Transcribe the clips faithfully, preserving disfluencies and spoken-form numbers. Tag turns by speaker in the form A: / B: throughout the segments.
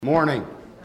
A: Morning.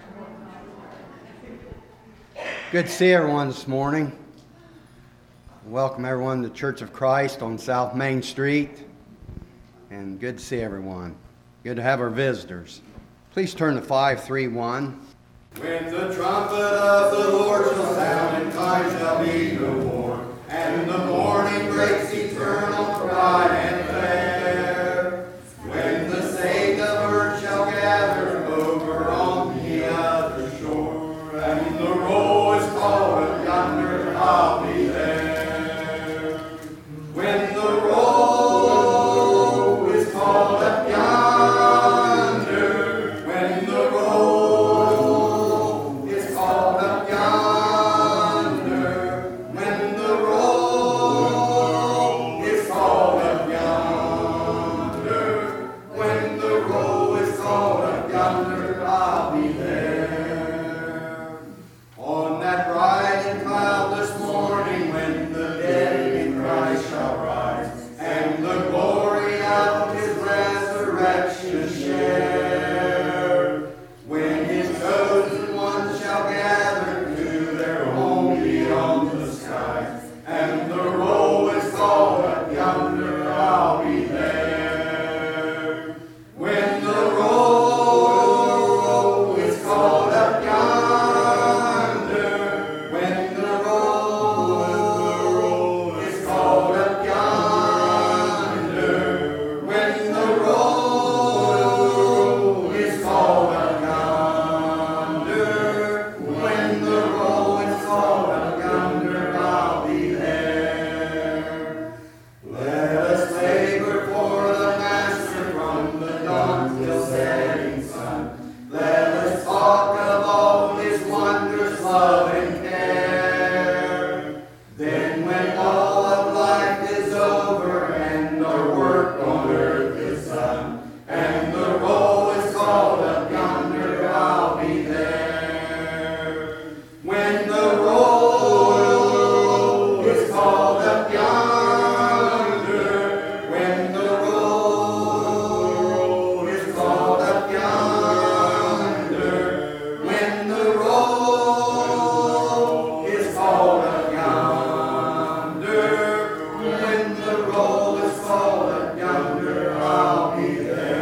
A: Good to see everyone this morning. Welcome everyone to Church of Christ on South Main Street. And good to see everyone. Good to have our visitors. Please turn to five three one.
B: When the trumpet of the Lord shall sound and time shall be no more, and the morning breaks eternal bright and fair, when the saved of earth shall gather over on the other shore, and the roll is called up yonder, I'll be there. When the roll is called up yonder, when the roll is called up yonder, when the roll is called up yonder, when the roll is called up yonder, I'll be there. On that bright and cloudless morning, when the dead in Christ shall rise, and the glory of his resurrection share, when his chosen ones shall gather to their home beyond the skies, and the roll is called up yonder, I'll be there. When the roll is called up yonder, when the roll is called up yonder, when the roll is called up yonder, when the roll is called up yonder, I'll be there. Let us labor for the Master from the dawn till setting sun. Let us talk of all his wondrous love and care. Then when all of life is over and our work on earth is done, and the roll is called up yonder, I'll be there. When the roll is called up yonder, when the roll is called up yonder, when the roll is called up yonder, when the roll is called up yonder, I'll be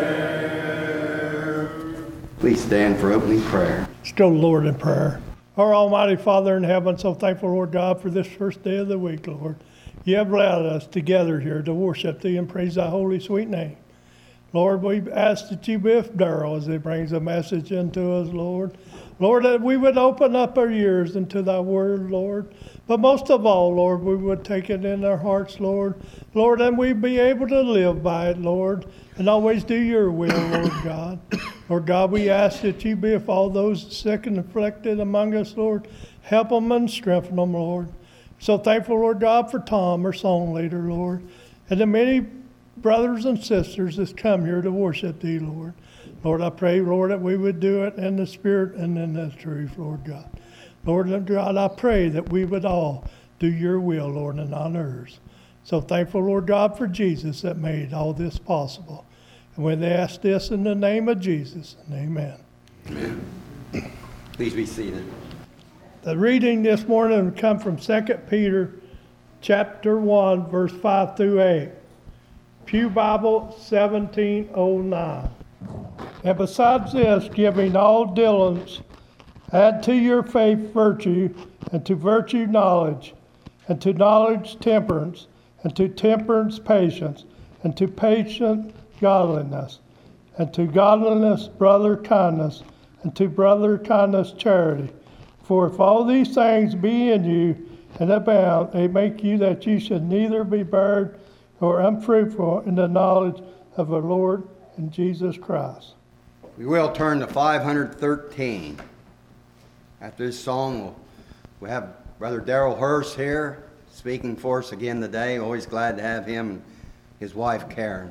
B: there.
A: Please stand for opening prayer.
C: Let's go to the Lord in prayer. Our Almighty Father in heaven, so thankful, Lord God, for this first day of the week, Lord. You have allowed us together here to worship Thee and praise Thy holy, sweet name. Lord, we ask that You be with Darrell as he brings a message into us, Lord. Lord, that we would open up our ears into Thy word, Lord. But most of all, Lord, we would take it in our hearts, Lord. Lord, and we'd be able to live by it, Lord, and always do Your will, Lord God. Lord God, we ask that You be with all those sick and afflicted among us, Lord. Help them and strengthen them, Lord. So thankful, Lord God, for Tom, our song leader, Lord, and the many brothers and sisters that come here to worship Thee, Lord. Lord, I pray, Lord, that we would do it in the Spirit and in the truth, Lord God. Lord God, I pray that we would all do Your will, Lord, and not ours. So thankful, Lord God, for Jesus that made all this possible. And when they ask this in the name of Jesus, and amen.
A: Amen. Please be seated.
C: The reading this morning will come from Second Peter chapter one, verse five through eight. Pew Bible seventeen oh nine. And besides this, giving all diligence, add to your faith virtue, and to virtue knowledge, and to knowledge temperance, and to temperance patience, and to patience godliness, and to godliness brother kindness, and to brother kindness charity. For if all these things be in you and abound, they make you that you should neither be barren nor unfruitful in the knowledge of our Lord and Jesus Christ.
A: We will turn to five thirteen. After this song, we'll, we'll have Brother Darrell Hurst here speaking for us again today. Always glad to have him and his wife Karen.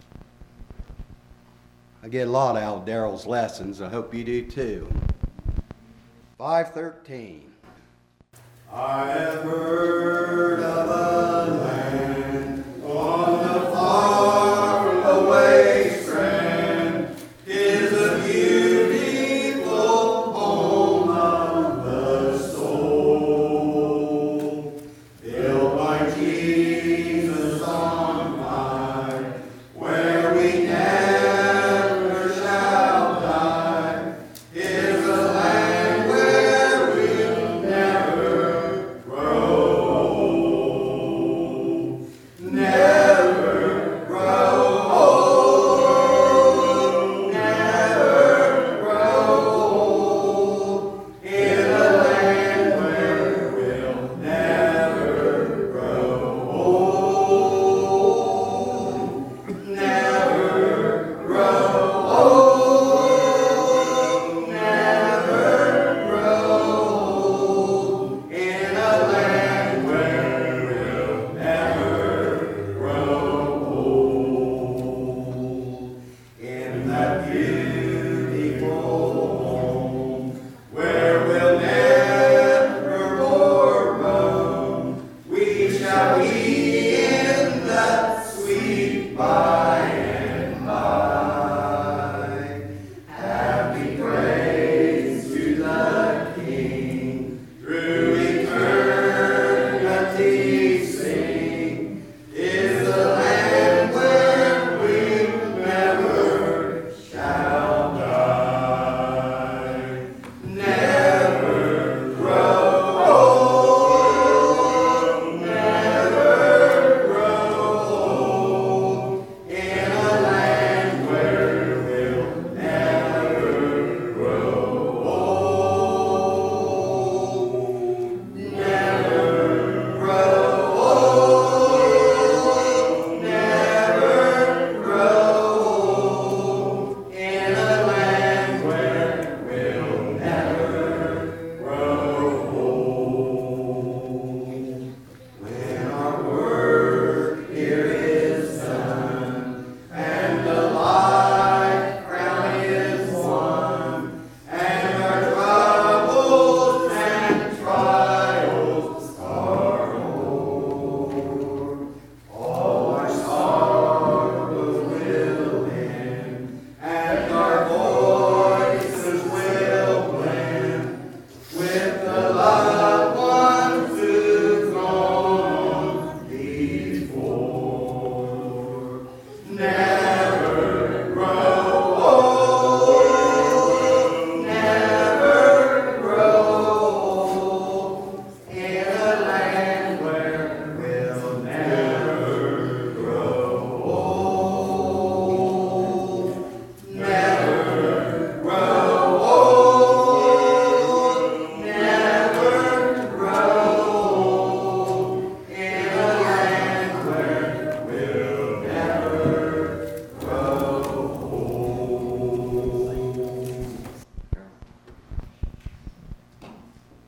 A: I get a lot out of Darrell's lessons. I hope you do too. five thirteen.
B: I have heard of a land on the far away strand, is a beauty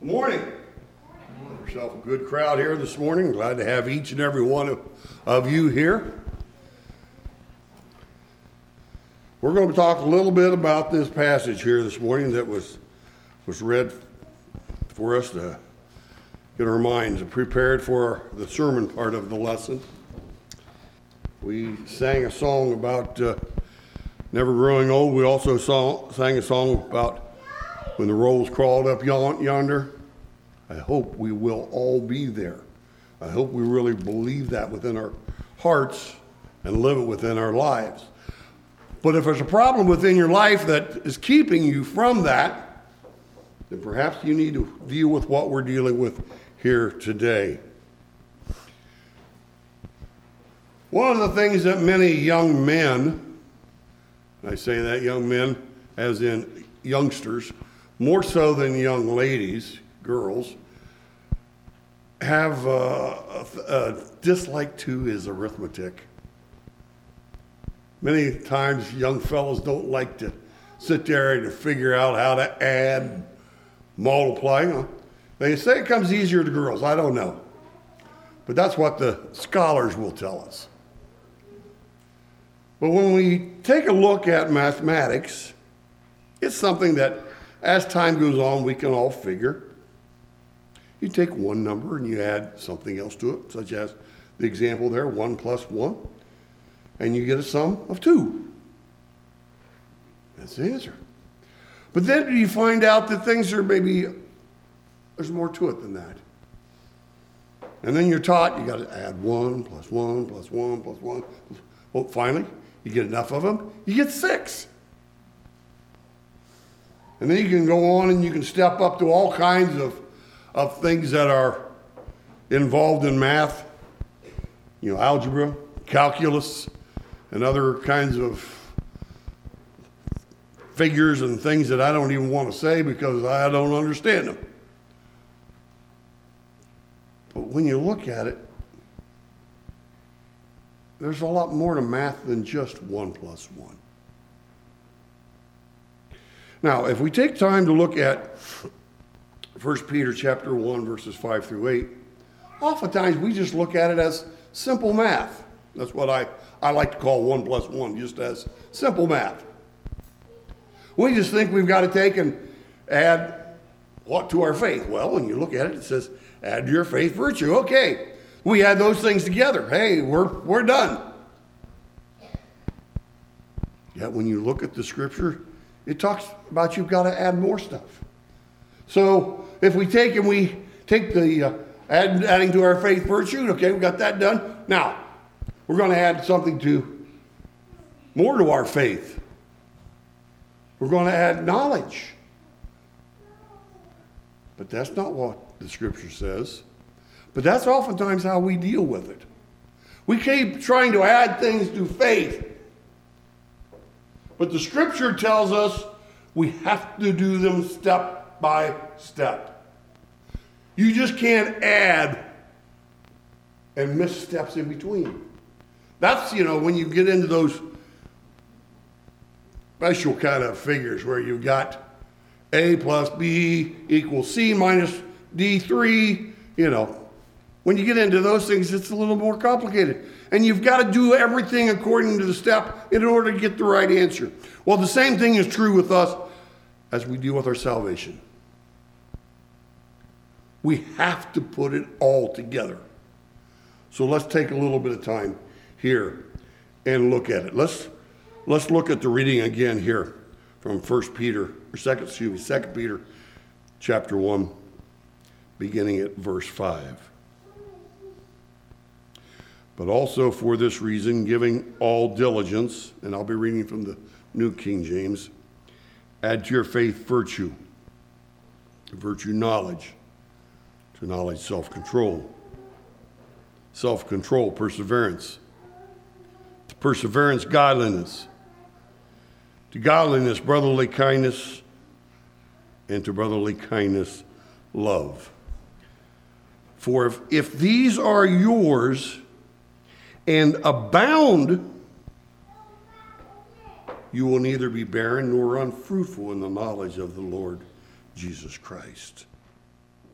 D: Morning. Yourself a good crowd here this morning. Glad to have each and every one of, of you here. We're going to talk a little bit about this passage here this morning that was was read for us to get our minds prepared for the sermon part of the lesson. We sang a song about uh, never growing old. We also saw, sang a song about when the rolls crawled up yon, yonder. I hope we will all be there. I hope we really believe that within our hearts and live it within our lives. But if there's a problem within your life that is keeping you from that, then perhaps you need to deal with what we're dealing with here today. One of the things that many young men, I say that young men as in youngsters, more so than young ladies, girls, have uh, a, a dislike to is arithmetic. Many times young fellows don't like to sit there and to figure out how to add, multiply. They say it comes easier to girls. I don't know. But that's what the scholars will tell us. But when we take a look at mathematics, it's something that as time goes on, we can all figure. You take one number and you add something else to it, such as the example there, one plus one, and you get a sum of two. That's the answer. But then you find out that things are maybe, there's more to it than that. And then you're taught you got to add one plus one plus one plus one. Well, finally, you get enough of them, you get six. And then you can go on and you can step up to all kinds of, of things that are involved in math, you know, algebra, calculus, and other kinds of figures and things that I don't even want to say because I don't understand them. But when you look at it, there's a lot more to math than just one plus one. Now, if we take time to look at First Peter chapter one, verses five through eight, oftentimes we just look at it as simple math. That's what I, I like to call one plus one, just as simple math. We just think we've got to take and add what to our faith? Well, when you look at it, it says, add to your faith virtue. Okay, we add those things together. Hey, we're, we're done. Yet when you look at the scripture, it talks about you've got to add more stuff. So if we take and we take the uh, add, adding to our faith virtue, okay, we got that done. Now, we're going to add something to more to our faith. We're going to add knowledge. But that's not what the scripture says. But that's oftentimes how we deal with it. We keep trying to add things to faith. But the scripture tells us we have to do them step by step. You just can't add and miss steps in between. That's, you know, when you get into those special kind of figures where you've got A plus B equals C minus D three, you know. When you get into those things, it's a little more complicated. And you've got to do everything according to the step in order to get the right answer. Well, the same thing is true with us as we deal with our salvation. We have to put it all together. So let's take a little bit of time here and look at it. Let's let's look at the reading again here from First Peter, or second, excuse me, Second Peter chapter one, beginning at verse five. But also for this reason, giving all diligence, and I'll be reading from the New King James, add to your faith virtue, to virtue knowledge, to knowledge self-control, self-control perseverance, to perseverance godliness, to godliness brotherly kindness, and to brotherly kindness love. For if, if these are yours and abound, you will neither be barren nor unfruitful in the knowledge of the Lord Jesus Christ.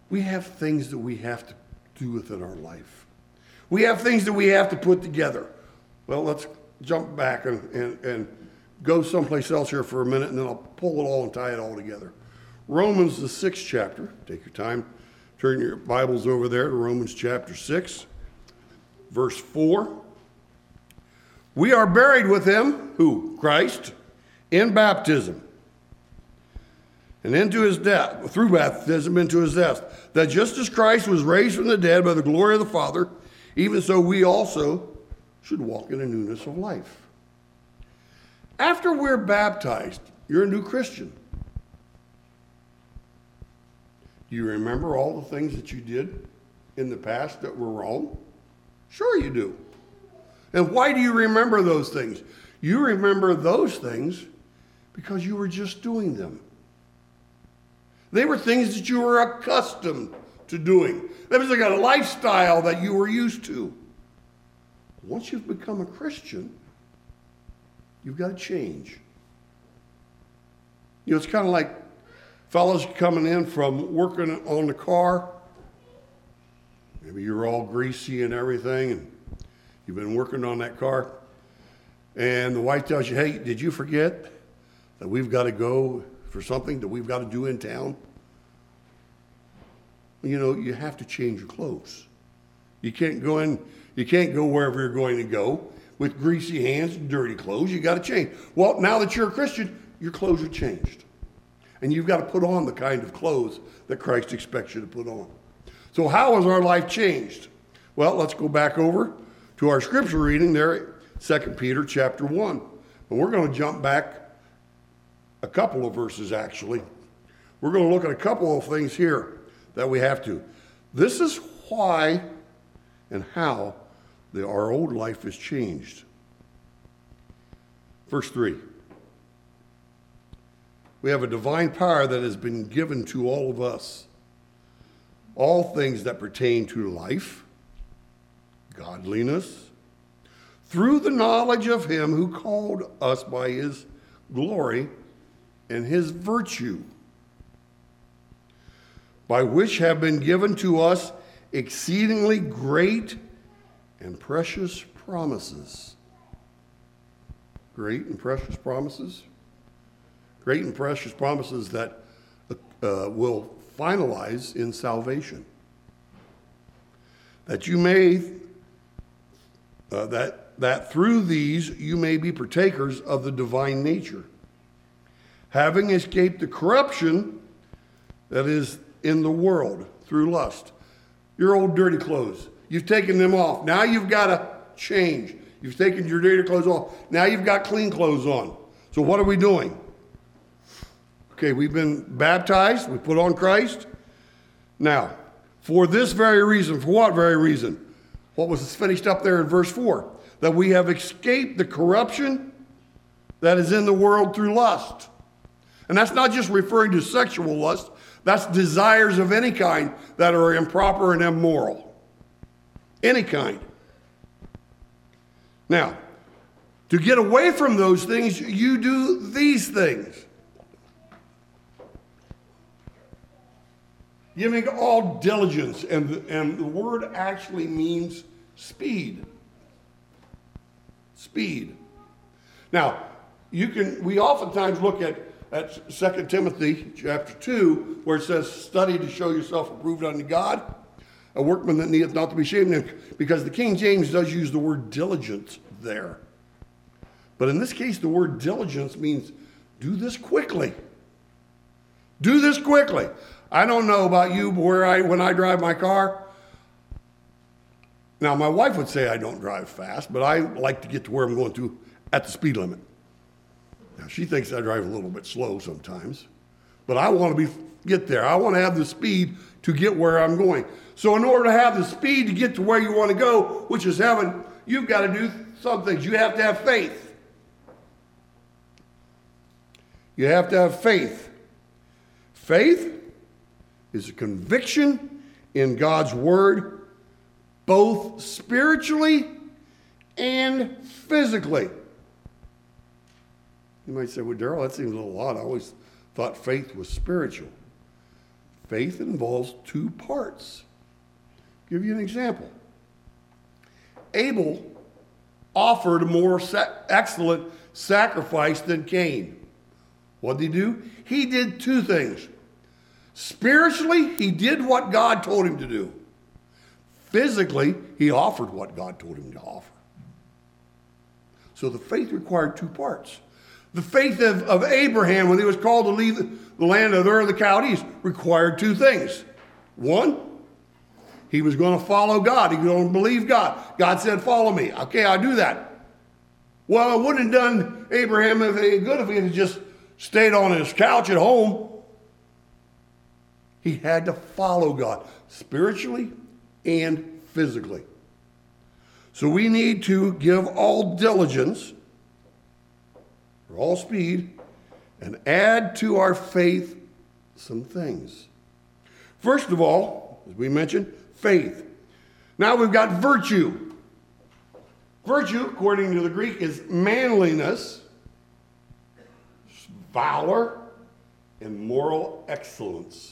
D: we have things that we have to do within our life. We have things that we have to put together. Well, let's jump back and, and, and go someplace else here for a minute, and then I'll pull it all and tie it all together. Romans, the sixth chapter. Take your time. Turn your Bibles over there to Romans chapter six, verse four. We are buried with him, who? Christ, in baptism. And into his death, through baptism into his death, that just as Christ was raised from the dead by the glory of the Father, even so we also should walk in a newness of life. After we're baptized, you're a new Christian. Do you remember all the things that you did in the past that were wrong? Sure you do. And why do you remember those things? You remember those things because you were just doing them. They were things that you were accustomed to doing. That was like a lifestyle that you were used to. Once you've become a Christian, you've got to change. You know, it's kind of like fellows coming in from working on the car. Maybe you're all greasy and everything, and you've been working on that car. And the wife tells you, hey, did you forget that we've got to go for something that we've got to do in town? You know, you have to change your clothes. You can't go in, you can't go wherever you're going to go with greasy hands and dirty clothes. You got to change. Well, now that you're a Christian, your clothes are changed. And you've got to put on the kind of clothes that Christ expects you to put on. So how has our life changed? Well, let's go back over to our scripture reading there, Second Peter chapter one. And we're going to jump back a couple of verses, actually. We're going to look at a couple of things here that we have to. This is why and how the, our old life has changed. Verse three. We have a divine power that has been given to all of us. All things that pertain to life, godliness, through the knowledge of him who called us by his glory and his virtue, by which have been given to us exceedingly great and precious promises. Great and precious promises. Great and precious promises that uh, will finalize in salvation. That you may, uh, that, that through these you may be partakers of the divine nature, having escaped the corruption that is in the world through lust. Your old dirty clothes, you've taken them off. Now you've got to change. You've taken your dirty clothes off. Now you've got clean clothes on. So what are we doing? Okay, we've been baptized. We put on Christ. Now, for this very reason, for what very reason? What was finished up there in verse four? That we have escaped the corruption that is in the world through lust. And that's not just referring to sexual lust. That's desires of any kind that are improper and immoral. Any kind. Now, to get away from those things, you do these things. Giving all diligence, and the, and the word actually means speed. Speed. Now, you can. We oftentimes look at at Second Timothy chapter two, where it says, "Study to show yourself approved unto God, a workman that needeth not to be ashamed," because the King James does use the word diligence there. But in this case, the word diligence means do this quickly. Do this quickly. I don't know about you, but where I, when I drive my car, now my wife would say I don't drive fast, but I like to get to where I'm going to at the speed limit. Now she thinks I drive a little bit slow sometimes, but I want to be get there. I want to have the speed to get where I'm going. So in order to have the speed to get to where you want to go, which is heaven, you've got to do some things. You have to have faith. You have to have faith. Faith is a conviction in God's word, both spiritually and physically. You might say, well, Daryl, that seems a little odd. I always thought faith was spiritual. faith involves two parts. I'll give you an example. Abel offered a more sa- excellent sacrifice than Cain. What did he do? He did two things. Spiritually, he did what God told him to do. Physically, he offered what God told him to offer. So the faith required two parts. The faith of, of Abraham, when he was called to leave the, the land of Ur of the Chaldees, required two things. One, he was going to follow God. He was going to believe God. God said, follow me. Okay, I'll do that. Well, it wouldn't have done Abraham any good if he had just stayed on his couch at home. He had to follow God, spiritually and physically. So we need to give all diligence, or all speed, and add to our faith some things. First of all, as we mentioned, faith. Now we've got virtue. Virtue, according to the Greek, is manliness, valor, and moral excellence.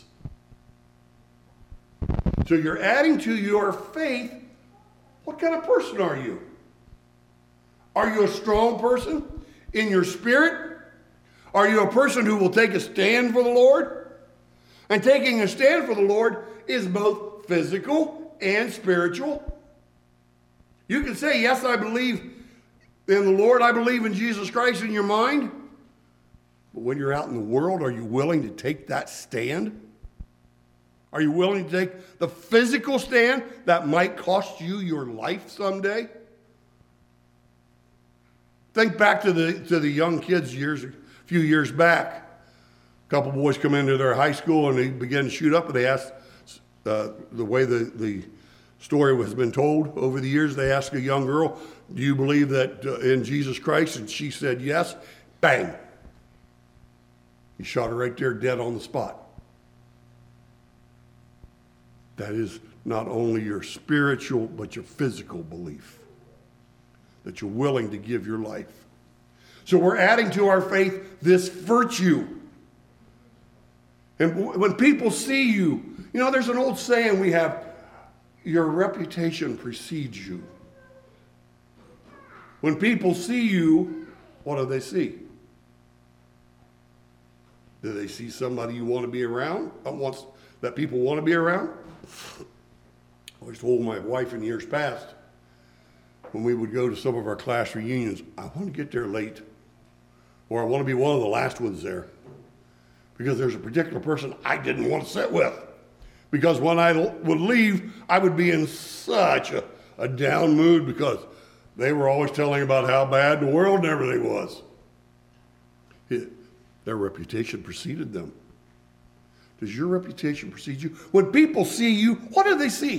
D: So you're adding to your faith, what kind of person are you? Are you a strong person in your spirit? Are you a person who will take a stand for the Lord? And taking a stand for the Lord is both physical and spiritual. You can say, yes, I believe in the Lord, I believe in Jesus Christ in your mind. But when you're out in the world, are you willing to take that stand? Are you willing to take the physical stand that might cost you your life someday? Think back to the to the young kids years, a few years back. A couple boys come into their high school and they begin to shoot up, and they ask, uh, the way the, the story has been told over the years, they asked a young girl, do you believe that uh, in Jesus Christ? And she said yes. Bang. He shot her right there dead on the spot. That is not only your spiritual, but your physical belief. That you're willing to give your life. So we're adding to our faith this virtue. And when people see you, you know, there's an old saying we have, your reputation precedes you. When people see you, what do they see? Do they see somebody you want to be around? Wants, that people want to be around? I always told my wife in years past, when we would go to some of our class reunions, I want to get there late, or I want to be one of the last ones there, because there's a particular person I didn't want to sit with, because when I would leave, I would be in such a, a down mood, because they were always telling about how bad the world and everything was. It, their reputation preceded them. Does your reputation precede you? When people see you, what do they see?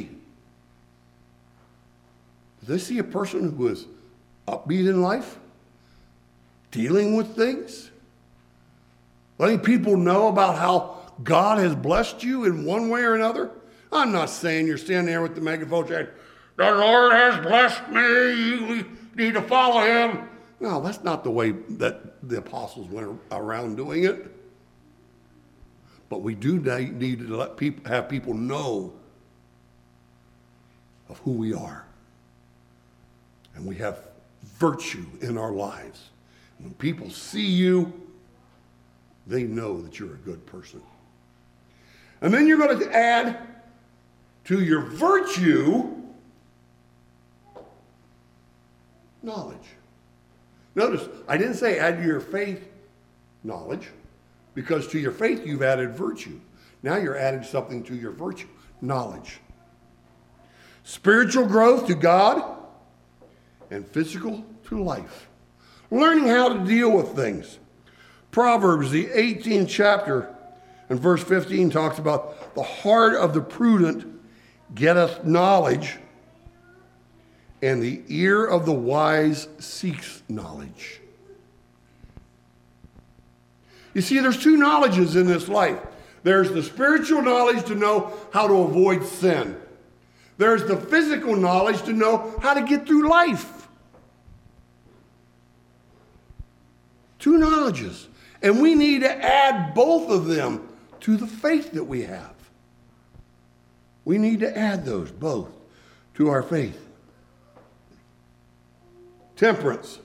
D: Do they see a person who is upbeat in life? Dealing with things? Letting people know about how God has blessed you in one way or another? I'm not saying you're standing there with the megaphone saying, the Lord has blessed me, you need to follow him. No, that's not the way that the apostles went around doing it. But we do need to let people have people know of who we are. And we have virtue in our lives. When people see you, they know that you're a good person. And then you're going to add to your virtue knowledge. Notice, I didn't say add to your faith knowledge, because to your faith you've added virtue. Now you're adding something to your virtue, knowledge. Spiritual growth to God and physical to life. Learning how to deal with things. Proverbs, the eighteenth chapter and verse fifteen talks about the heart of the prudent getteth knowledge, and the ear of the wise seeks knowledge. You see, there's two knowledges in this life. There's the spiritual knowledge to know how to avoid sin. There's the physical knowledge to know how to get through life. Two knowledges. And we need to add both of them to the faith that we have. We need to add those both to our faith. Temperance.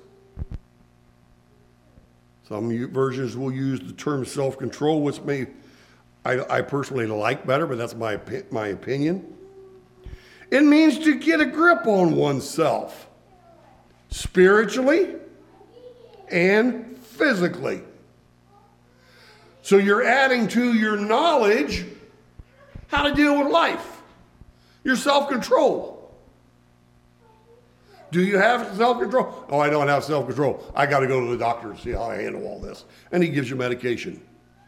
D: Some versions will use the term self-control, which may I, I personally like better, but that's my, my opinion. It means to get a grip on oneself, spiritually and physically. So you're adding to your knowledge how to deal with life, your self-control. Do you have self-control? Oh, I don't have self-control. I got to go to the doctor and see how I handle all this. And he gives you medication.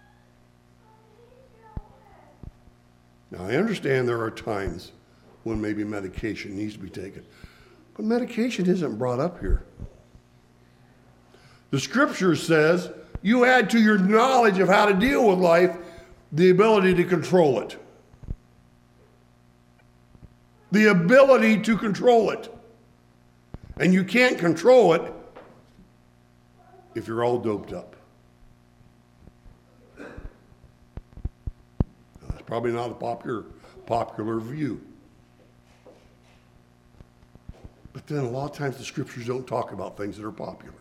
D: Now, I understand there are times when maybe medication needs to be taken. But medication isn't brought up here. The scripture says you add to your knowledge of how to deal with life the ability to control it. The ability to control it. And you can't control it if you're all doped up. Now, that's probably not a popular, popular view. But then a lot of times the scriptures don't talk about things that are popular.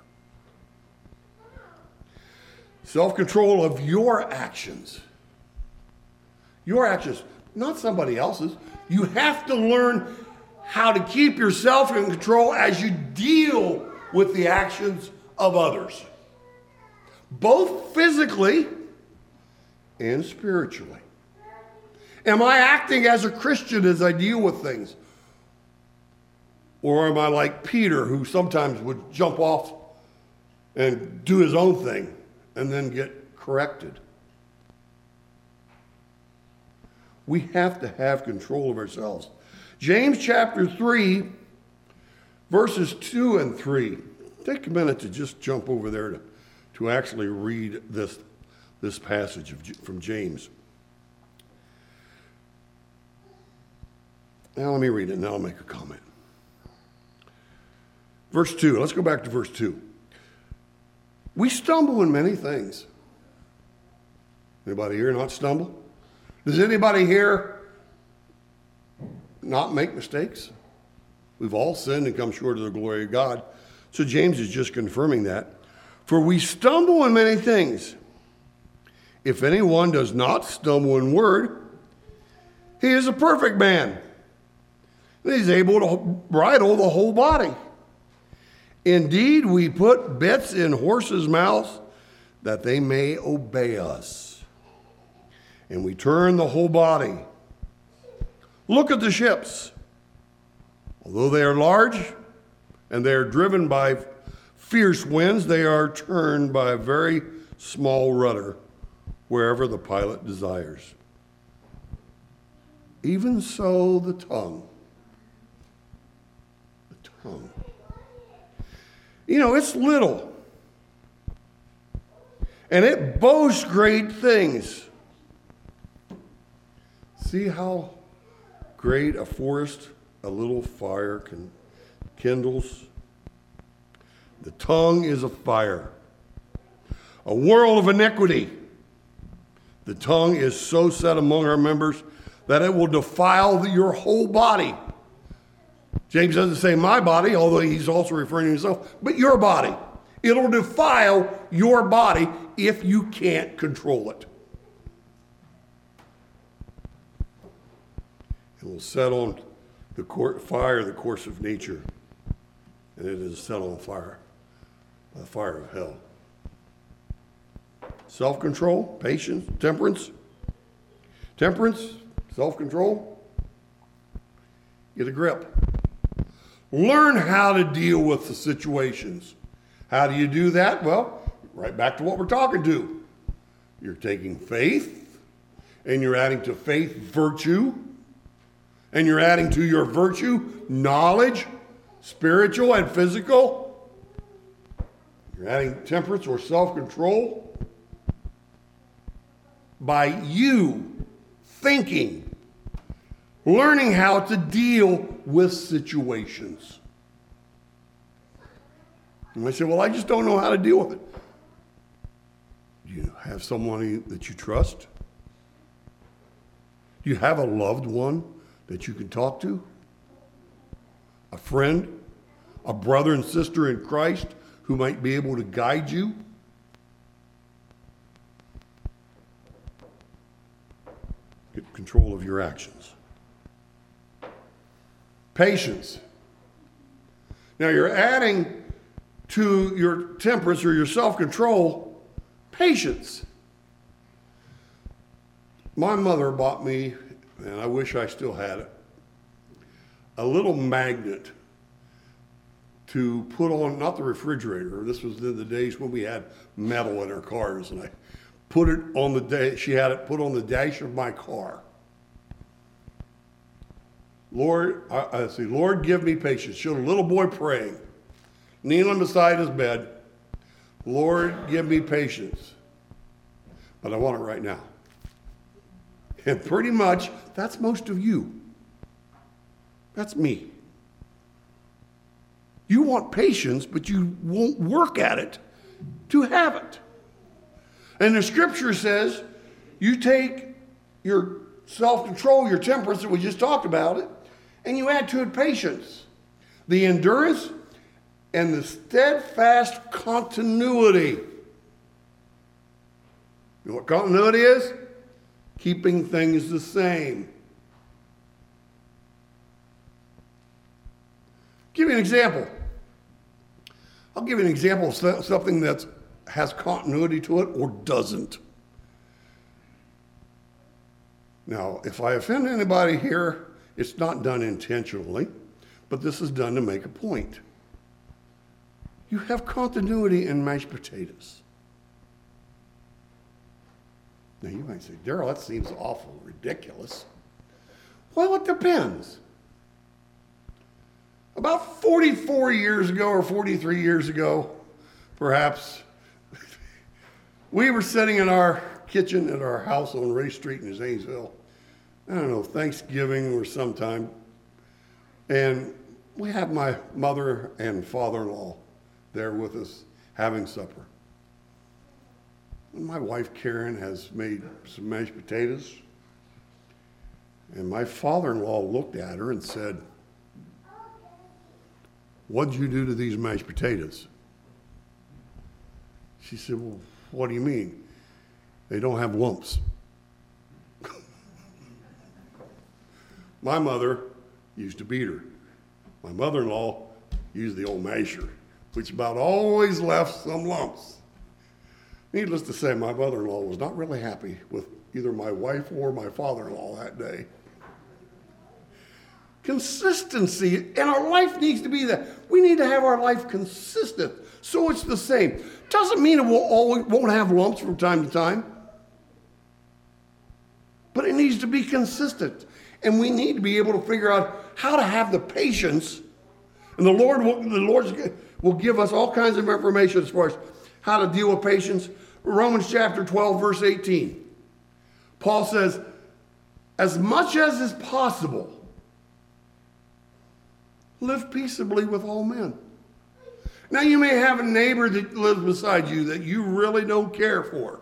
D: Self-control of your actions. Your actions, not somebody else's. You have to learn how to keep yourself in control as you deal with the actions of others, both physically and spiritually. Am I acting as a Christian as I deal with things? Or am I like Peter, who sometimes would jump off and do his own thing and then get corrected? We have to have control of ourselves. James chapter three, verses two and three. Take a minute to just jump over there to, to actually read this, this passage of, from James. Now let me read it and then I'll make a comment. Verse two, let's go back to verse two. We stumble in many things. Anybody here not stumble? Does anybody here not make mistakes? We've all sinned and come short of the glory of God. So James is just confirming that. For we stumble in many things. If anyone does not stumble in word, he is a perfect man. And he's able to bridle the whole body. Indeed, we put bits in horses' mouths that they may obey us. And we turn the whole body. Look at the ships. Although they are large and they are driven by fierce winds, they are turned by a very small rudder wherever the pilot desires. Even so, the tongue. The tongue. You know, it's little. And it boasts great things. See how great a forest a little fire can kindles? The tongue is a fire, a world of iniquity. The tongue is so set among our members that it will defile the, your whole body. James doesn't say my body, although he's also referring to himself, but your body. It'll defile your body if you can't control it. It will set on the court, fire the course of nature, and it is set on fire, the fire of hell. Self-control, patience, temperance. Temperance, self-control. Get a grip. Learn how to deal with the situations. How do you do that? Well, right back to what we're talking to. You're taking faith, and you're adding to faith virtue, and you're adding to your virtue knowledge, spiritual and physical. You're adding temperance or self-control by you thinking, learning how to deal with situations. And I say, well, I just don't know how to deal with it. Do you have someone that you trust? Do you have a loved one that you can talk to, a friend, a brother and sister in Christ who might be able to guide you. Get control of your actions. Patience. Now you're adding to your temperance or your self-control patience. My mother bought me, and I wish I still had it, a little magnet to put on, not the refrigerator. This was in the days when we had metal in our cars, and I put it on the day, she had it put on the dash of my car. Lord, I, I see, Lord, give me patience. Showed a little boy praying, kneeling beside his bed. Lord, give me patience. But I want it right now. And pretty much, that's most of you. That's me. You want patience, but you won't work at it to have it. And the scripture says, you take your self-control, your temperance that we just talked about it, and you add to it patience, the endurance, and the steadfast continuity. You know what continuity is? Keeping things the same. Give you an example. I'll give you an example of something that has continuity to it or doesn't. Now, if I offend anybody here, it's not done intentionally, but this is done to make a point. You have continuity in mashed potatoes. Now, you might say, Daryl, that seems awful ridiculous. Well, it depends. About forty-four years ago or forty-three years ago, perhaps, we were sitting in our kitchen at our house on Ray Street in Zanesville. I don't know, Thanksgiving or sometime. And we had my mother and father-in-law there with us having supper. And my wife, Karen, has made some mashed potatoes. And my father-in-law looked at her and said, "What'd you do to these mashed potatoes?" She said, "Well, what do you mean?" "They don't have lumps." My mother used to beat her. My mother-in-law used the old masher, which about always left some lumps. Needless to say, my mother-in-law was not really happy with either my wife or my father-in-law that day. Consistency in our life needs to be that. We need to have our life consistent, so it's the same. Doesn't mean it will always, won't have lumps from time to time, but it needs to be consistent. And we need to be able to figure out how to have the patience. And the Lord will, the Lord will give us all kinds of information as far as how to deal with patience. Romans chapter twelve, verse eighteen. Paul says, as much as is possible, live peaceably with all men. Now you may have a neighbor that lives beside you that you really don't care for.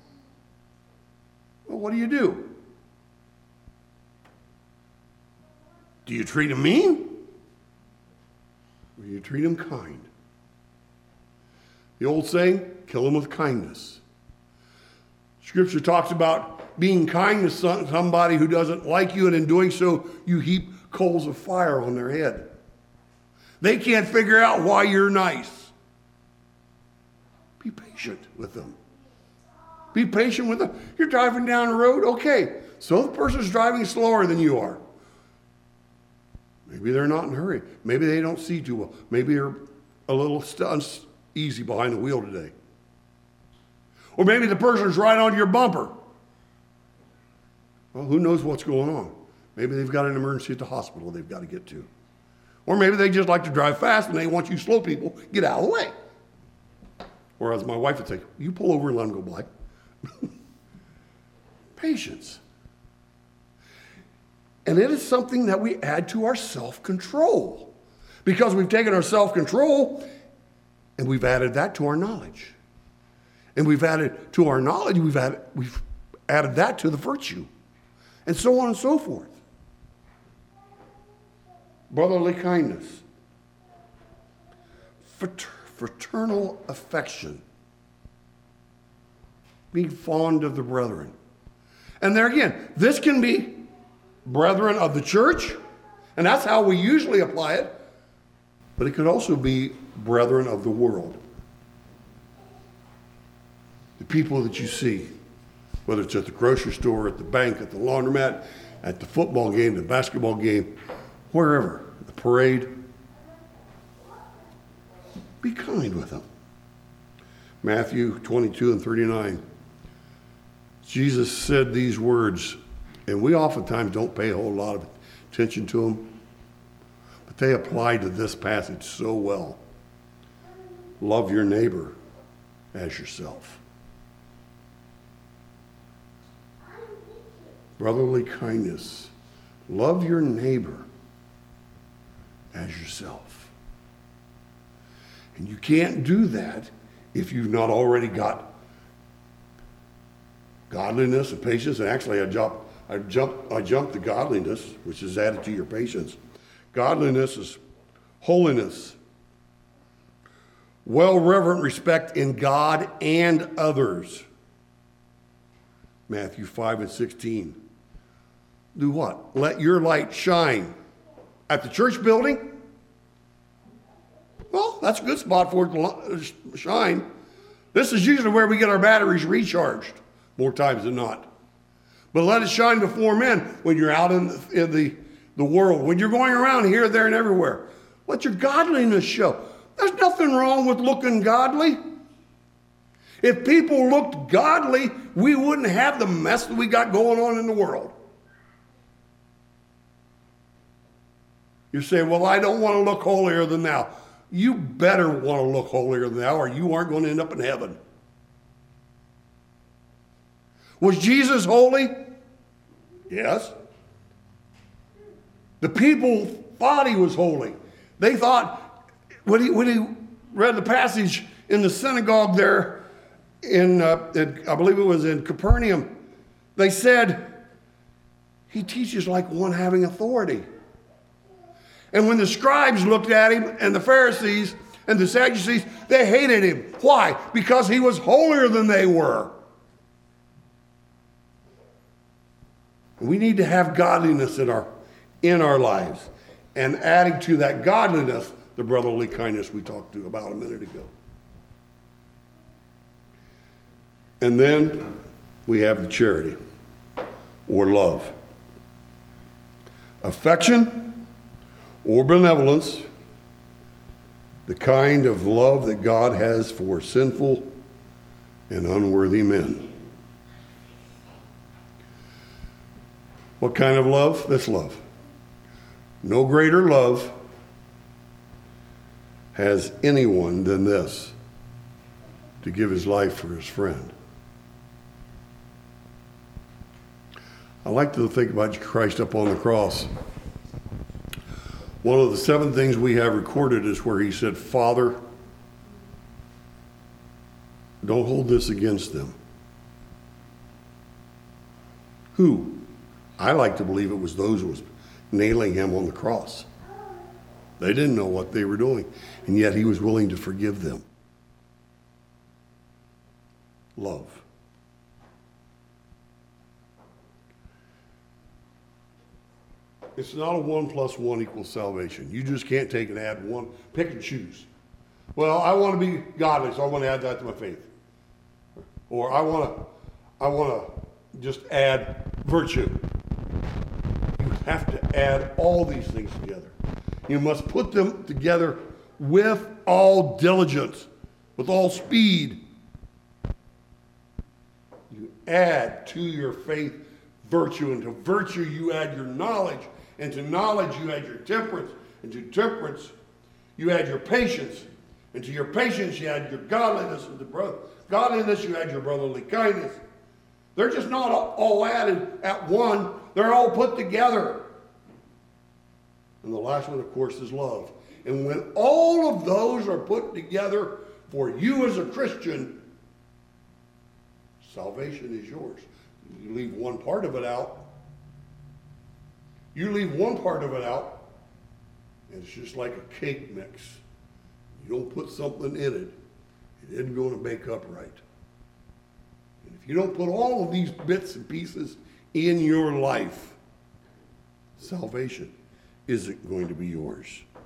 D: Well, what do you do? Do you treat him mean? Or do you treat him kind? The old saying, kill him with kindness. Scripture talks about being kind to somebody who doesn't like you, and in doing so, you heap coals of fire on their head. They can't figure out why you're nice. Be patient with them. Be patient with them. You're driving down the road, okay. So the person's driving slower than you are. Maybe they're not in a hurry. Maybe they don't see too well. Maybe they're a little uneasy behind the wheel today. Or maybe the person's right on your bumper. Well, who knows what's going on? Maybe they've got an emergency at the hospital they've got to get to. Or maybe they just like to drive fast and they want you slow people, get out of the way. Or as my wife would say, you pull over and let them go by. Patience. And it is something that we add to our self-control. Because we've taken our self-control and we've added that to our knowledge. And we've added to our knowledge, we've added, we've added that to the virtue. And so on and so forth. brotherly kindness, fraternal affection, being fond of the brethren. And there again, this can be brethren of the church, and that's how we usually apply it, but it could also be brethren of the world. The people that you see, whether it's at the grocery store, at the bank, at the laundromat, at the football game, the basketball game, wherever, the parade. Be kind with them. Matthew twenty-two and thirty-nine. Jesus said these words, and we oftentimes don't pay a whole lot of attention to them, but they apply to this passage so well. Love your neighbor as yourself. Brotherly kindness. Love your neighbor as yourself. And you can't do that if you've not already got godliness and patience. And actually, I jump, I jump, I jump to godliness, which is added to your patience. Godliness is holiness, well reverent respect in God and others. Matthew five and sixteen. Do what? Let your light shine. At the church building? Well, that's a good spot for it to shine. This is usually where we get our batteries recharged, more times than not. But let it shine before men when you're out in the, in the, the world, when you're going around here, there, and everywhere. Let your godliness show. There's nothing wrong with looking godly. If people looked godly, we wouldn't have the mess that we got going on in the world. You say, well, I don't want to look holier than thou. You better want to look holier than thou, or you aren't going to end up in heaven. Was Jesus holy? Yes. The people thought he was holy. They thought, when he, when he read the passage in the synagogue there, in, uh, in I believe it was in Capernaum, they said, he teaches like one having authority. And when the scribes looked at him, and the Pharisees and the Sadducees, they hated him. Why? Because he was holier than they were. We need to have godliness in our, in our lives. And adding to that godliness, the brotherly kindness we talked to about a minute ago. And then we have the charity, or love. Affection, or benevolence, the kind of love that God has for sinful and unworthy men. What kind of love? This love. No greater love has anyone than this, to give his life for his friend. I like to think about Christ up on the cross. One of the seven things we have recorded is where he said, Father, don't hold this against them. Who? I like to believe it was those who was nailing him on the cross. They didn't know what they were doing, and yet he was willing to forgive them. Love. It's not a one plus one equals salvation. You just can't take and add one, pick and choose. Well, I want to be godly, so I want to add that to my faith. Or I want to, I want to just add virtue. You have to add all these things together. You must put them together with all diligence, with all speed. You add to your faith virtue, and to virtue you add your knowledge. And to knowledge, you add your temperance. And to temperance, you add your patience. And to your patience, you add your godliness. And to bro- godliness, you add your brotherly kindness. They're just not all added at one. They're all put together. And the last one, of course, is love. And when all of those are put together for you as a Christian, salvation is yours. You leave one part of it out. You leave one part of it out, And it's just like a cake mix. You don't put something in it, it isn't going to bake up right. And if you don't put all of these bits and pieces in your life, salvation isn't going to be yours.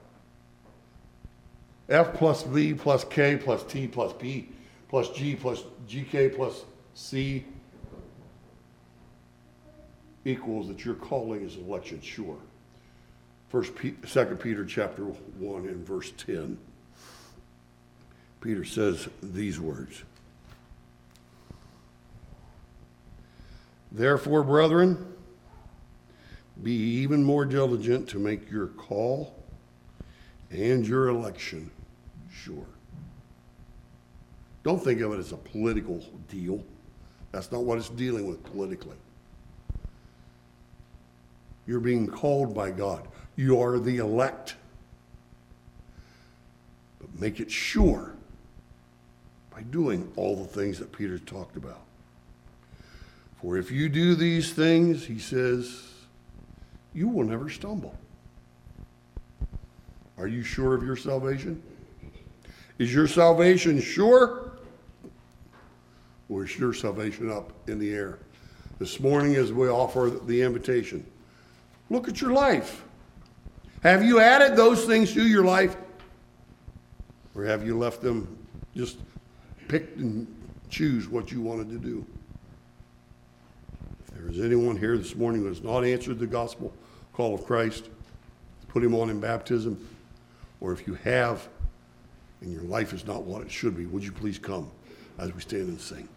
D: F plus V plus K plus T plus P plus G plus G K plus C equals that your calling is election sure. First, Second Peter chapter one and verse ten. Peter says these words. Therefore, brethren, be even more diligent to make your call and your election sure. Don't think of it as a political deal. That's not what it's dealing with politically. You're being called by God. You are the elect. But make it sure by doing all the things that Peter talked about. For if you do these things, he says, you will never stumble. Are you sure of your salvation? Is your salvation sure? Or is your salvation up in the air? This morning as we offer the invitation, look at your life. Have you added those things to your life? Or have you left them just pick and choose what you wanted to do? If there is anyone here this morning who has not answered the gospel call of Christ, put him on in baptism, or if you have and your life is not what it should be, would you please come as we stand and sing?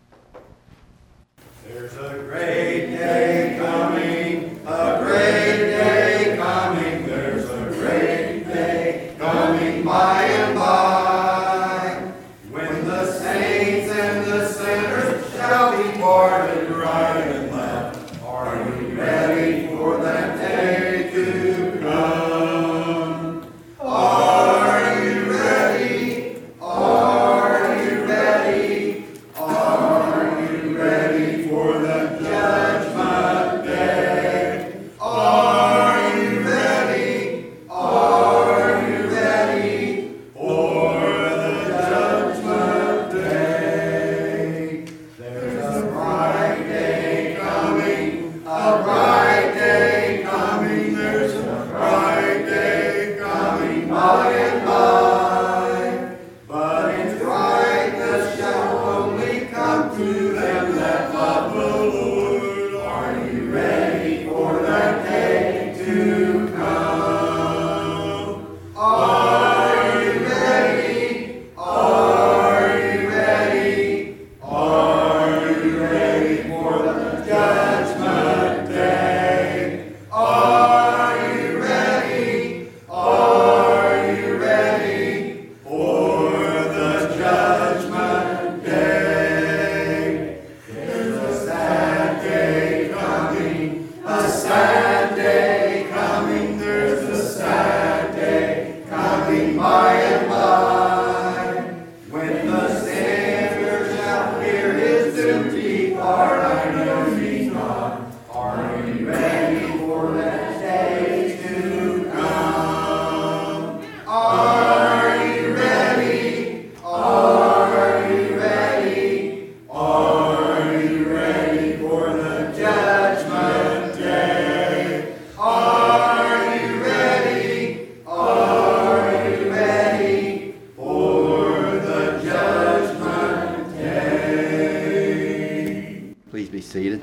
B: There's a great day coming, a great day coming, there's a great day coming by and by, when the saints and the sinners shall be parted right and left. Are you ready for that day to come? Are you ready? Are you ready? Are you ready for the judgment day? Are you ready? Are you ready for the judgment day? There's a bright day coming, a bright day coming, there's a bright day coming by and by. But its brightness shall only come to them that love the Lord. Are you ready for that day to come? Are you ready? Are you ready? Are you ready for the judgment day? Are you ready? Are you ready for the judgment day? There's a sad day coming, a sad day coming, there's a sad day coming by and by. When the sinner shall hear his doom depart, I know he's not. Are you ready for that day to come? Are you ready? Are you ready? Are you ready for the judgment day? Are you ready? Are you ready for the judgment day?
A: Please be seated.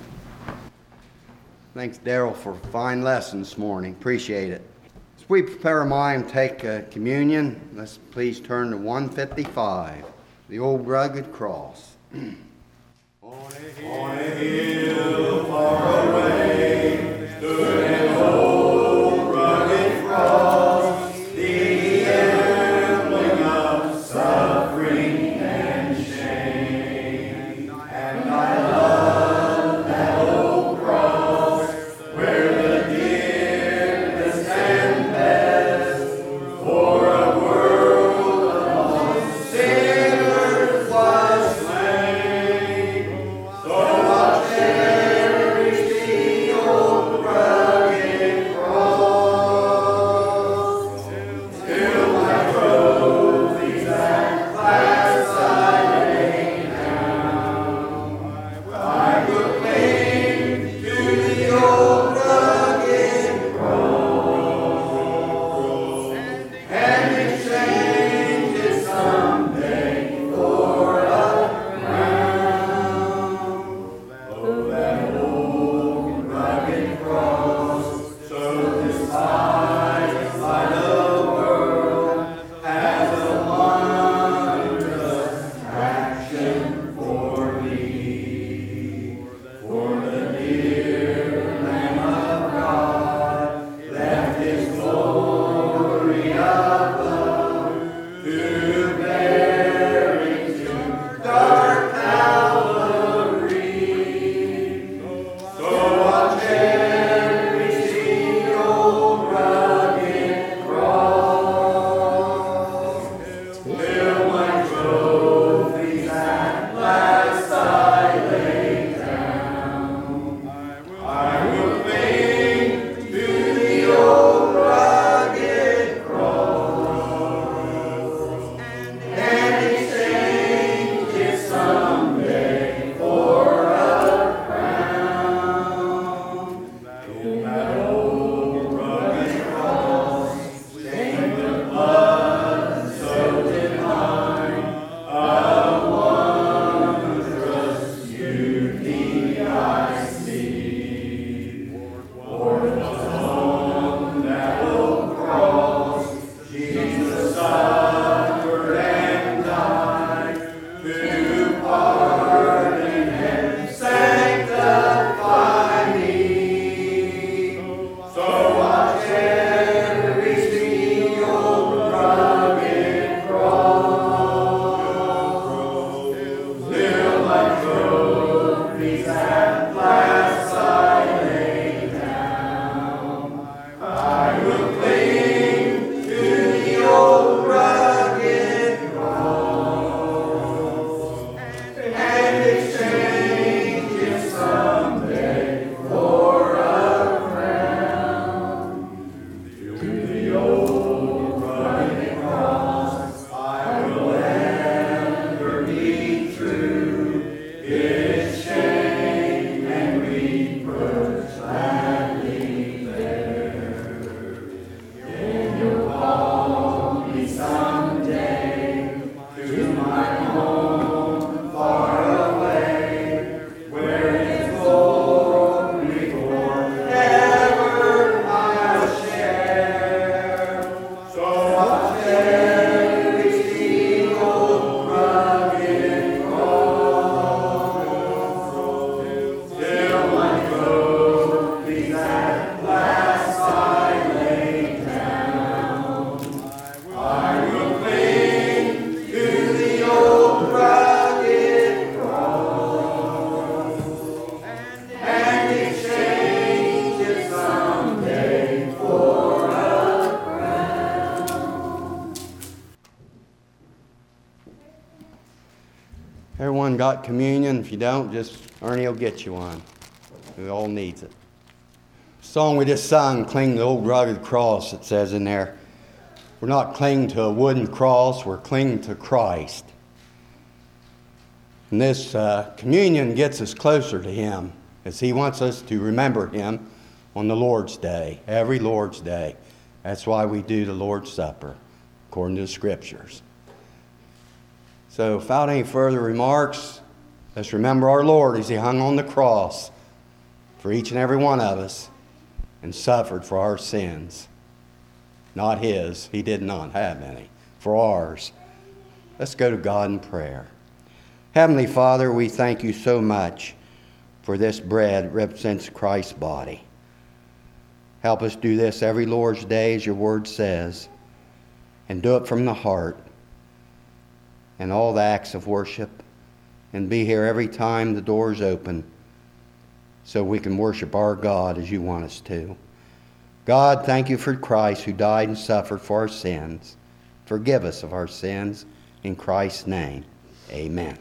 A: Thanks, Daryl, for a fine lesson this morning. Appreciate it. As we prepare our mind to take uh, communion, let's please turn to one fifty-five, the old rugged cross.
B: On a hill far away stood an old rugged cross, the emblem of suffering and shame. And I love that old cross, where the dearest and best for a world of lost sinners was slain.
A: got communion? If you don't, just Ernie will get you one. We all needs it. The song we just sung, Cling to the Old Rugged Cross, it says in there. We're not clinging to a wooden cross, we're clinging to Christ. And this uh, communion gets us closer to Him, as He wants us to remember Him on the Lord's Day, every Lord's Day. That's why we do the Lord's Supper, according to the Scriptures. So without any further remarks, let's remember our Lord as He hung on the cross for each and every one of us and suffered for our sins. Not His, He did not have any, for ours. Let's go to God in prayer. Heavenly Father, we thank You so much for this bread that represents Christ's body. Help us do this every Lord's Day, as Your word says, and do it from the heart and all the acts of worship, and be here every time the doors open so we can worship our God as You want us to. God, thank You for Christ who died and suffered for our sins. Forgive us of our sins. In Christ's name, amen.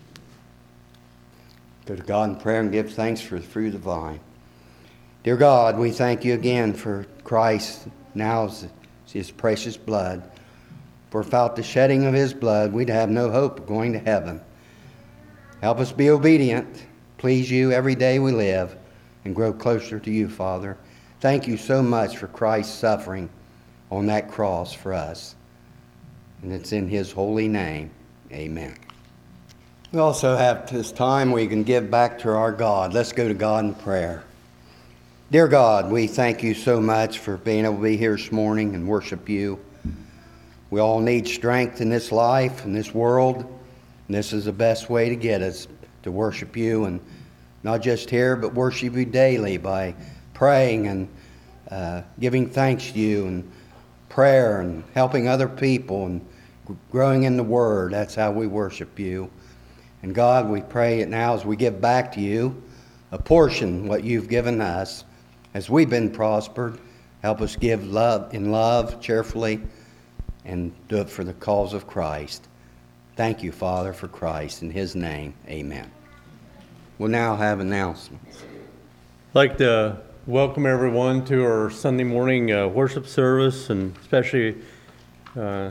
A: Go to God in prayer and give thanks for the fruit of the vine. Dear God, we thank You again for Christ, now His precious blood. For without the shedding of His blood, we'd have no hope of going to heaven. Help us be obedient, please You every day we live, and grow closer to You, Father. Thank You so much for Christ's suffering on that cross for us. And it's in His holy name. Amen. We also have this time we can give back to our God. Let's go to God in prayer. Dear God, we thank You so much for being able to be here this morning and worship You. We all need strength in this life, in this world, and this is the best way to get us to worship You, and not just here, but worship You daily by praying and uh, giving thanks to You, and prayer and helping other people and growing in the Word. That's how we worship You. And God, we pray it now as we give back to You a portion what You've given us. As we've been prospered, help us give love in love, cheerfully, and do it for the cause of Christ. Thank You, Father, for Christ. In His name, amen. We'll now have announcements.
E: I'd like to welcome everyone to our Sunday morning uh, worship service, and especially uh,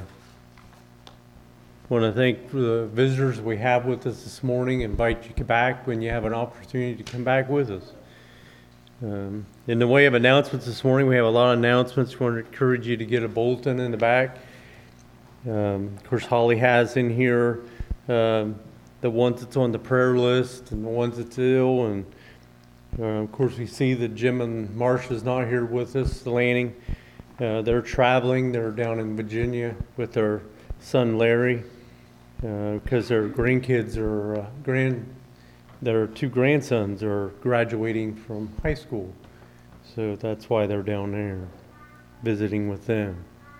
E: want to thank the visitors we have with us this morning. Invite you back when you have an opportunity to come back with us. Um, in the way of announcements this morning, we have a lot of announcements. We want to encourage you to get a bulletin in the back. Um, of course, Holly has in here um, the ones that's on the prayer list and the ones that's ill. And uh, of course, we see that Jim and Marsha's not here with us, the Lanning. Uh, they're traveling. They're down in Virginia with their son Larry because uh, their grandkids are uh, grand. Their two grandsons are graduating from high school, so that's why they're down there visiting with them.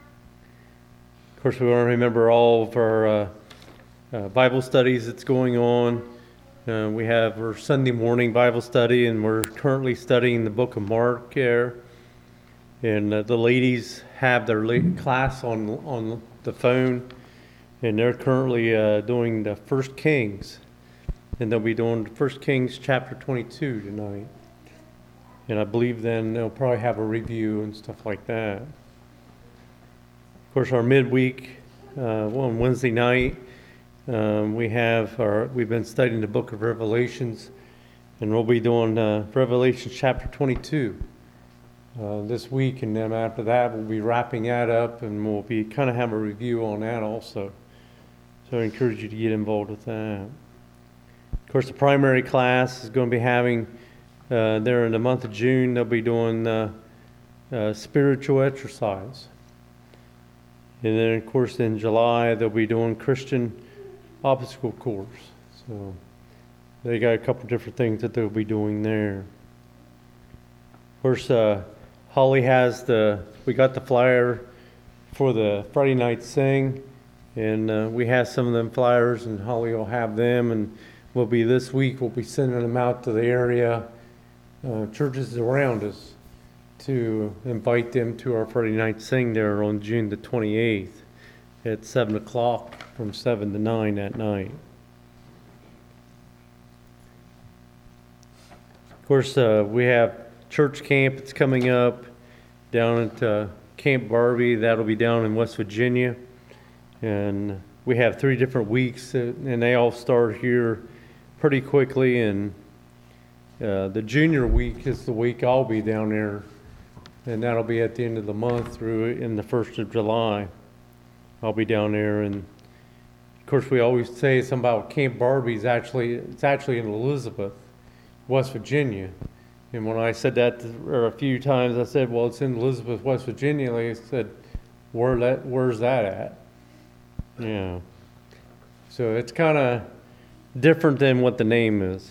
E: Of course, we want to remember all of our uh, uh, Bible studies that's going on. Uh, we have our Sunday morning Bible study, and we're currently studying the book of Mark here. And uh, the ladies have their la- class on on the phone, and they're currently uh, doing the First Kings. And they'll be doing First Kings chapter twenty-two tonight. And I believe then they'll probably have a review and stuff like that. Of course, our midweek, uh, well, on Wednesday night, um, we have our, we've been studying the book of Revelations, and we'll be doing uh, Revelation chapter twenty-two uh, this week. And then after that, we'll be wrapping that up, and we'll be kind of have a review on that also. So I encourage you to get involved with that. Of course, the primary class is going to be having, uh, there in the month of June, they'll be doing uh, uh, spiritual exercise. And then, of course, in July, they'll be doing Christian obstacle course. So they got a couple different things that they'll be doing there. Of course, uh, Holly has the, we got the flyer for the Friday night sing, and uh, we have some of them flyers, and Holly will have them, and will be this week, we'll be sending them out to the area uh, churches around us to invite them to our Friday night sing there on June the twenty-eighth at seven o'clock from seven to nine that night. course, uh, we have church camp that's coming up down at uh, Camp Barbie. That'll be down in West Virginia. And we have three different weeks, uh, and they all start here pretty quickly. And uh, the junior week is the week I'll be down there, and that'll be at the end of the month through in the first of July. I'll be down there, and of course we always say something about Camp Barbie's actually, it's actually in Elizabeth, West Virginia. And when I said that a few times, I said, well, it's in Elizabeth, West Virginia. They said, where that, where's that at? Yeah. So it's kind of different than what the name is.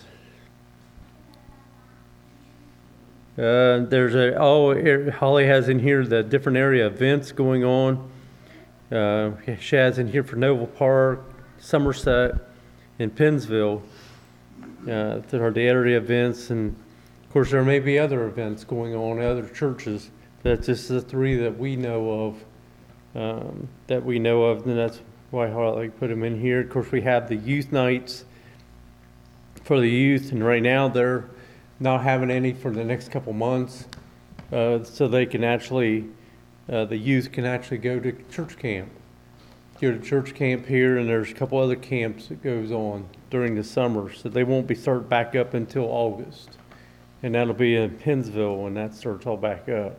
E: Uh, there's a, oh, here- Holly has in here the different area events going on. Uh, she has in here for Noble Park, Somerset, and Pennsville. Uh, there are the area events, and of course there may be other events going on in other churches. That's just the three that we know of, um, that we know of, and that's why I put them in here. Of course, we have the youth nights for the youth, and right now they're not having any for the next couple months, uh, so they can actually, uh, the youth can actually go to church camp. Go to church camp here, and there's a couple other camps that goes on during the summer, so they won't be starting back up until August. And that'll be in Pennsville when that starts all back up.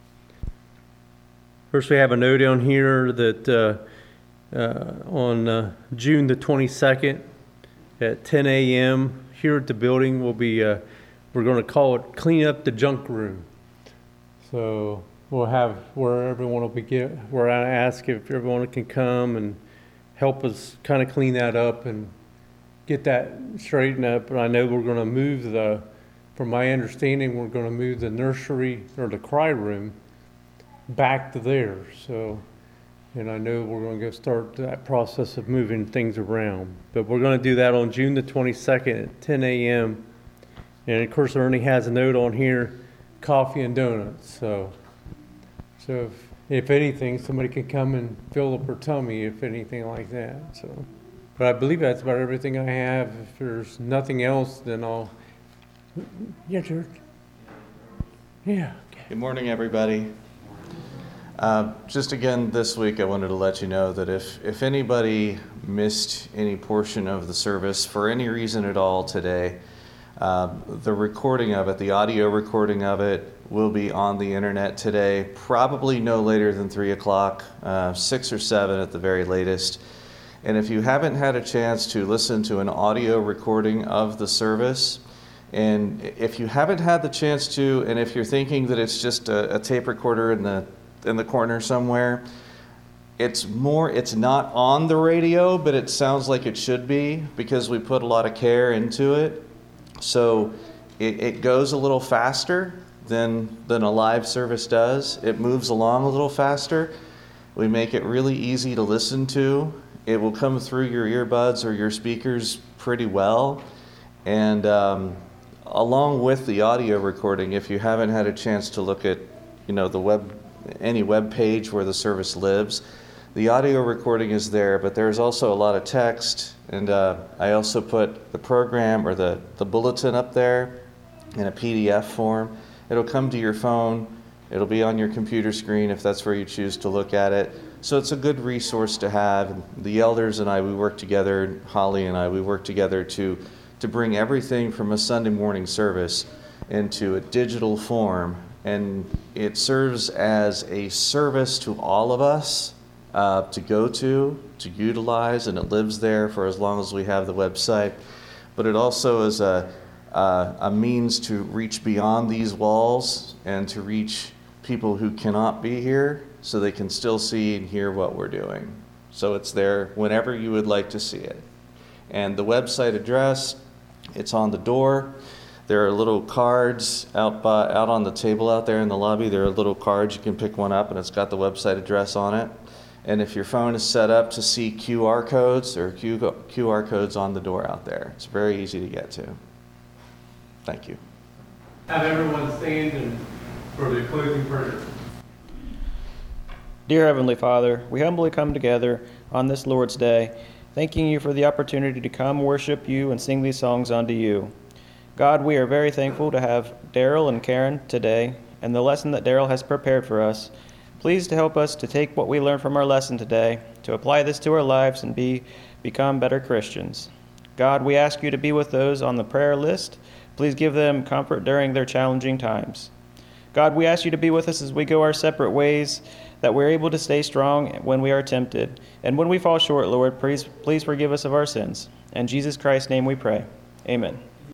E: First, we have a note on here that uh, uh, on uh, June the twenty-second at ten a.m. here at the building, we'll be, uh, we're going to call it Clean Up the Junk Room. So we'll have where everyone will be, get, where I ask if everyone can come and help us kind of clean that up and get that straightened up. And I know we're going to move the, from my understanding, we're going to move the nursery or the cry room back to there. So, and I know we're going to go start that process of moving things around. But we're going to do that on June the twenty-second at ten a.m. And of course, Ernie has a note on here, coffee and donuts. So, so if, if anything, somebody can come and fill up her tummy, if anything like that. So, but I believe that's about everything I have. If there's nothing else, then I'll. Yeah, George. Yeah.
F: Good morning, everybody. Uh, just again, this week I wanted to let you know that if, if anybody missed any portion of the service for any reason at all today, uh, the recording of it, the audio recording of it, will be on the internet today, probably no later than three o'clock, uh, six or seven at the very latest. And if you haven't had a chance to listen to an audio recording of the service, and if you haven't had the chance to, and if you're thinking that it's just a, a tape recorder in the in the corner somewhere, it's more, it's not on the radio, but it sounds like it should be because we put a lot of care into it. So it, it goes a little faster than than a live service does. It moves along a little faster. We make it really easy to listen to. It will come through your earbuds or your speakers pretty well. And um, along with the audio recording, if you haven't had a chance to look at, you know, the web, any web page where the service lives, the audio recording is there, but there's also a lot of text. And uh, I also put the program or the, the bulletin up there in a P D F form. It'll come to your phone. It'll be on your computer screen if that's where you choose to look at it. So it's a good resource to have. The elders and I, we work together, Holly and I, we work together to to bring everything from a Sunday morning service into a digital form. And it serves as a service to all of us uh, to go to, to utilize, and it lives there for as long as we have the website. But it also is a, uh, a means to reach beyond these walls and to reach people who cannot be here so they can still see and hear what we're doing. So it's there whenever you would like to see it. And the website address, it's on the door. There are little cards out by, out on the table out there in the lobby. There are little cards. You can pick one up, and it's got the website address on it. And if your phone is set up to see Q R codes, there are Q R codes on the door out there. It's very easy to get to. Thank you.
E: Have everyone stand and for the closing prayer.
G: Dear Heavenly Father, we humbly come together on this Lord's Day, thanking you for the opportunity to come worship you and sing these songs unto you. God, we are very thankful to have Daryl and Karen today and the lesson that Daryl has prepared for us. Please to help us to take what we learned from our lesson today, to apply this to our lives and be become better Christians. God, we ask you to be with those on the prayer list. Please give them comfort during their challenging times. God, we ask you to be with us as we go our separate ways, that we're able to stay strong when we are tempted. And when we fall short, Lord, please, please forgive us of our sins. In Jesus Christ's name we pray. Amen.